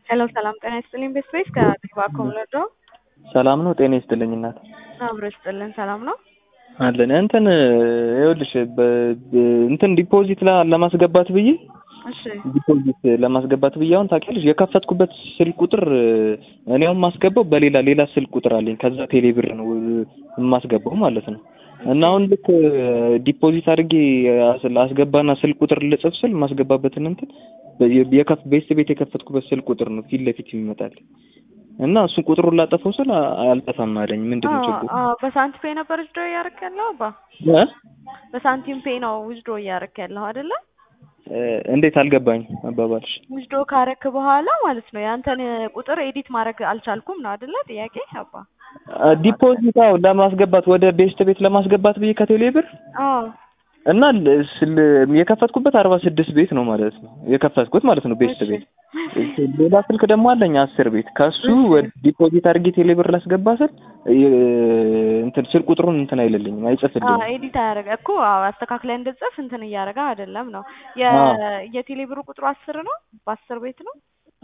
ሄሎ ሰላም ጤና ይስጥልኝ። ቤስቤስ ከአዲባኮም ለዶ ሰላም ነው። ጤና ይስጥልኝ እናት። አብሮ ይስጥልን። ሰላም ነው አለን እንትን ይኸውልሽ እንትን ዲፖዚት ለማስገባት ብዬ እሺ ዲፖዚት ለማስገባት ብዬ አሁን ታውቂያለሽ የከፈትኩበት ስልክ ቁጥር እኔ አሁን ማስገባው በሌላ ስልክ ቁጥር አለኝ። ከዛ ቴሌብር ነው የማስገባው ማለት ነው። እና አሁን ልክ ዲፖዚት አድርጌ አስገባና ስልክ ቁጥር ልጽፍ ስል ማስገባበትን እንትን ቤት የከፈትኩበት ስልክ ቁጥር ነው ፊት ለፊት ይመጣል። እና እሱን ቁጥሩን ላጠፈው ስል አልጠፋም አለኝ። ምንድነው ችግሩ? በሳንቲም ፔይ ነበር ዊዝድሮ እያደረክ ያለው አባ? በሳንቲም ፔይ ነው ዊዝድሮ እያደረክ ያለው አይደለ? እንዴት አልገባኝም አባባልሽ። ዊዝድሮ ካረክ በኋላ ማለት ነው ያንተን ቁጥር ኤዲት ማድረግ አልቻልኩም ነው አይደለ ጥያቄ አባ? ዲፖዚት ለማስገባት ወደ ቤት ለማስገባት ብዬ ከቴሌብር እና የከፈትኩበት 46 ቤት ነው ማለት ነው የከፈትኩት ማለት ነው ቤት። ሌላ ስልክ ደግሞ አለኝ 10 ቤት ከሱ ወደ ዲፖዚት አድርጌ ቴሌብር ላስገባ ስል እንትን ስልክ ቁጥሩን እንትን አይልልኝም አይጽፍልኝም። ኤዲት አያደርግ እኮ አስተካክለህ እንድጽፍ እንትን እያደረገ አይደለም ነው። የቴሌብሩ ቁጥሩ 10 ነው በ10 ቤት ነው።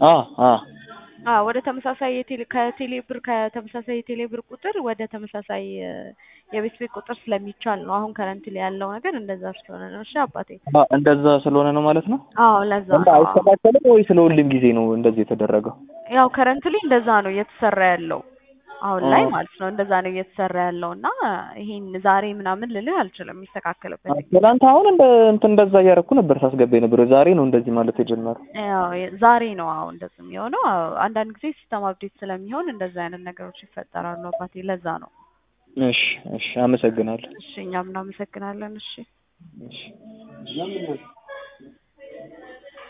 ወደ ተመሳሳይ ከቴሌብር ከተመሳሳይ የቴሌብር ቁጥር ወደ ተመሳሳይ የቤት ቤት ቁጥር ስለሚቻል ነው። አሁን ከረንትሊ ያለው ነገር እንደዛ ስለሆነ ነው። እሺ አባቴ እንደዛ ስለሆነ ነው ማለት ነው። ለዛ ነው። አይስተካከልም ወይ ስለሁሉም ጊዜ ነው እንደዚህ የተደረገው? ያው ከረንትሊ እንደዛ ነው እየተሰራ ያለው አሁን ላይ ማለት ነው። እንደዛ ነው እየተሰራ ያለው እና ይሄን ዛሬ ምናምን ልልህ አልችልም የሚስተካከልበት። ትናንት አሁን እንደዛ እያደረኩ ነበር ሳስገባ ነበር። ዛሬ ነው እንደዚህ ማለት የጀመረው። ያው ዛሬ ነው አሁን እንደዚህ የሚሆነው። አንዳንድ ጊዜ ሲስተም አፕዴት ስለሚሆን እንደዛ አይነት ነገሮች ይፈጠራሉ አባቴ። ለዛ ነው። እሺ አመሰግናለሁ። እሺ እኛም እናመሰግናለን። እሺ